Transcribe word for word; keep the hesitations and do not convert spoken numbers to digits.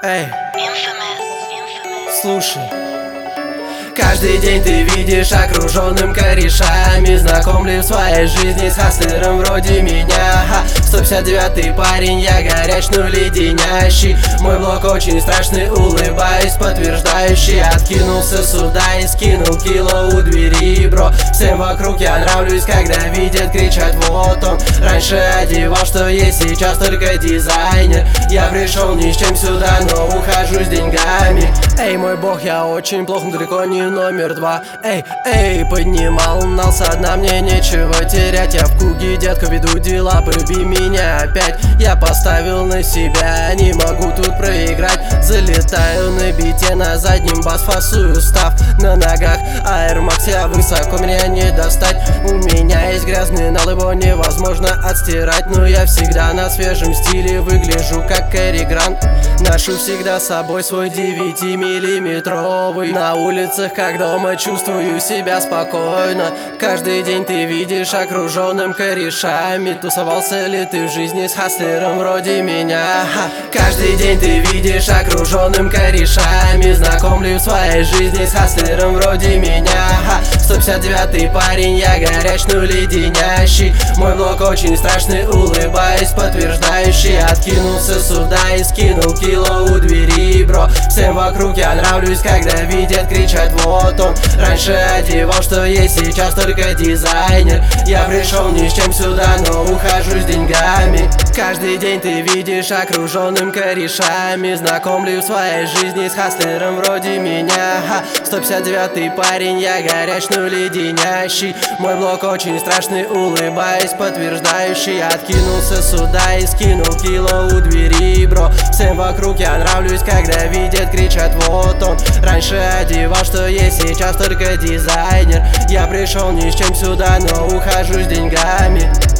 Эй, слушай. Каждый день ты видишь окруженным корешами, знаком ли в своей жизни с хаслером вроде меня? сто пятьдесят девятый парень, я горяч, но леденящий. Мой блог очень страшный, улыбаюсь, подтверждающий. Откинулся сюда и скинул кило у двери, бро. Всем вокруг я нравлюсь, когда видят, кричат вот он. Раньше одевал, что есть, сейчас только дизайнер. Я пришел ни с чем сюда, но ухожу с деньгами. Эй, мой бог, я очень плох, но далеко не номер два. Эй, эй, поднимал нал со дна, мне нечего терять. Я в круге, детка, веду дела, поби меня опять. Я поставил на себя, не могу тут проиграть. Залетаю на бите, на заднем бас фасую став. На ногах Air Max, я высоко, меня не достать. У меня есть грязный нал, его невозможно отстирать. Но я всегда на свежем стиле, выгляжу как Кэрри Грант. Ношу всегда с собой свой девятимиллиметровый. На улицах как дома, чувствую себя спокойно. Каждый день ты видишь окруженным корешами. Тусовался ли ты в жизни с хаслером вроде меня? Каждый день ты видишь окруженным корешами. Знаком ли в своей жизни с хаслером вроде меня? сто пятьдесят девятый парень, я горяч, но леденящий. Мой блог очень страшный, улыбаюсь, подтверждающий. Откинулся сюда и скинул кило у двери, бро. Всем вокруг я нравлюсь, когда видят, кричат вот он. Раньше одевал, что есть, сейчас только дизайнер. Я пришел ни с чем сюда, но ухожу с деньгами. Каждый день ты видишь окруженным корешами. Знаком ли в своей жизни с хаслером вроде меня? сто пятьдесят девятый парень, я горяч, но леденящий. Мой блог очень страшный, улыбаюсь, подтверждающий. Откинулся сюда и скинул кило у двери, бро. Всем вокруг я нравлюсь, когда видят, кричат вот он. Раньше одевал, что есть, сейчас только дизайнер. Я пришел ни с чем сюда, но ухожу с деньгами.